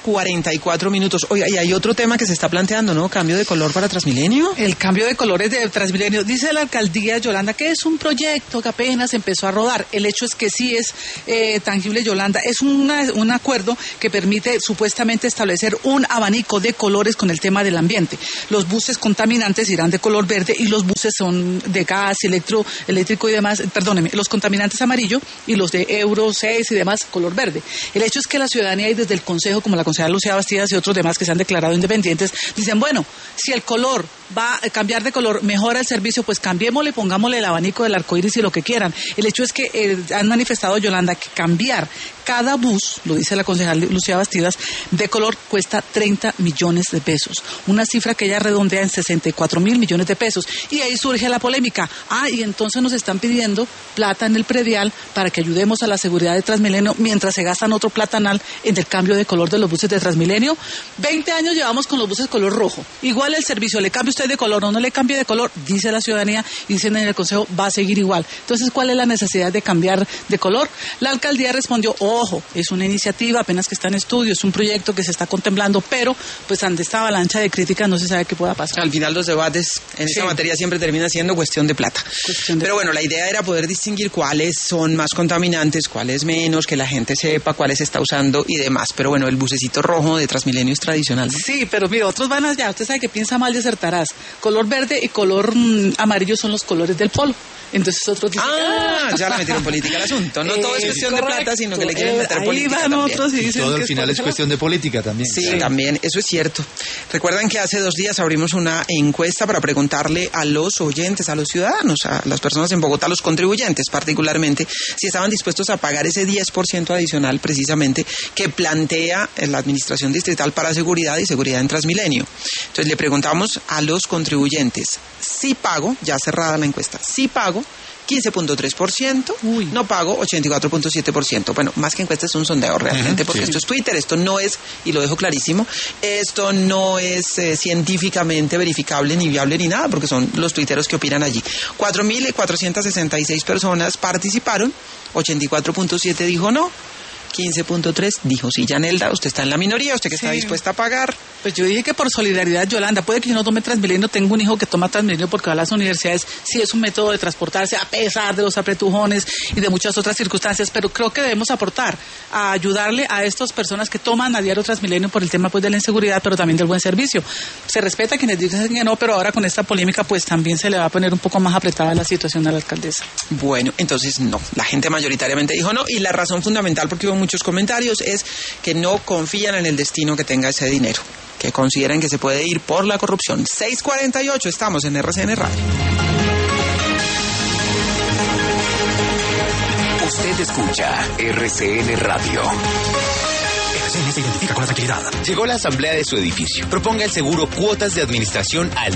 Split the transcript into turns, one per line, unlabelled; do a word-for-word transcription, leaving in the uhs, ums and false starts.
cuarenta y cuatro minutos. Oiga, y hay otro tema que se está planteando, ¿no? Cambio de color para Transmilenio.
El cambio de colores de Transmilenio. Dice la alcaldía Yolanda que es un proyecto que apenas empezó a rodar. El hecho es que sí es eh, tangible, Yolanda. Es una, un acuerdo que permite supuestamente establecer un abanico de colores con el tema del ambiente. Los buses contaminantes irán de color verde y los buses son de gas, electro, eléctrico y demás, perdóneme, los contaminantes amarillo y los de Euro seis y demás color verde. El hecho es que la ciudadanía y desde el Consejo, como la concejal Lucía Bastidas y otros demás que se han declarado independientes, dicen, bueno, si el color va a cambiar de color, mejora el servicio, pues cambiémosle, pongámosle el abanico del arcoíris y lo que quieran. El hecho es que eh, han manifestado, Yolanda, que cambiar cada bus, lo dice la concejal Lucía Bastidas, de color cuesta treinta millones de pesos. Una cifra que ella redondea en sesenta y cuatro mil millones de pesos. Y ahí surge la polémica. Ah, y entonces nos están pidiendo plata en el predial para que ayudemos a la seguridad de Transmilenio mientras se gastan otro platanal en el cambio de color de los buses de Transmilenio. veinte años llevamos con los buses color rojo. Igual el servicio, le cambie usted de color o no le cambie de color, dice la ciudadanía y dicen en el Consejo, va a seguir igual. Entonces, ¿cuál es la necesidad de cambiar de color? La alcaldía respondió, ojo, es una iniciativa apenas que está en estudio, es un proyecto que se está contemplando, pero pues ante esta avalancha de críticas no se sabe qué pueda pasar.
Al final los debates en sí. esta materia siempre termina siendo cuestión de plata. Cuestión de pero bueno, la idea era poder distinguir cuáles son más contaminantes, cuáles menos, que la gente sepa cuáles se está usando y demás. Pero bueno, el bucecito rojo de Transmilenio es tradicional, ¿no?
Sí, pero mira, otros van allá, usted sabe que piensa mal y acertarás. Color verde y color mmm, amarillo son los colores del polo. Entonces otros dicen,
ah, ya le metieron política al asunto. No eh, todo es cuestión correcto. de plata, sino que le quieren meter eh, política
ahí van
también.
Otros y dicen
todo
que
al final es, es cuestión de política también.
Sí, sí, también, eso es cierto. Recuerdan que hace dos días abrimos una encuesta para preguntarle a los oyentes, a los ciudadanos, a las personas en Bogotá, a los contribuyentes particularmente, si estaban dispuestos a pagar ese diez por ciento adicional precisamente que plantea la Administración Distrital para Seguridad y Seguridad en Transmilenio. Entonces le preguntamos a los contribuyentes, sí pago, ya cerrada la encuesta, sí pago, quince punto tres por ciento, Uy. no pago ochenta y cuatro punto siete por ciento. Bueno, más que encuesta es un sondeo realmente, uh-huh, porque sí. esto es Twitter, esto no es, y lo dejo clarísimo, esto no es eh, científicamente verificable ni viable ni nada, porque son los tuiteros que opinan allí. cuatro mil cuatrocientas sesenta y seis personas participaron, ochenta y cuatro punto siete dijo no, quince punto tres dijo sí. Yanelda, usted está en la minoría, usted que sí. está dispuesta a pagar.
Pues yo dije que por solidaridad, Yolanda, puede que yo no tome Transmilenio, tengo un hijo que toma Transmilenio porque va a las universidades, sí es un método de transportarse a pesar de los apretujones y de muchas otras circunstancias, pero creo que debemos aportar a ayudarle a estas personas que toman a diario Transmilenio por el tema pues de la inseguridad, pero también del buen servicio. Se respeta a quienes dicen que no, pero ahora con esta polémica pues también se le va a poner un poco más apretada la situación a la alcaldesa.
Bueno, entonces no, la gente mayoritariamente dijo no, y la razón fundamental, porque hubo muchos comentarios, es que no confían en el destino que tenga ese dinero, que consideran que se puede ir por la corrupción. seis cuarenta y ocho, estamos en R C N Radio.
Usted escucha R C N Radio.
R C N se identifica con la tranquilidad.
Llegó la asamblea de su edificio. Proponga el seguro cuotas de administración al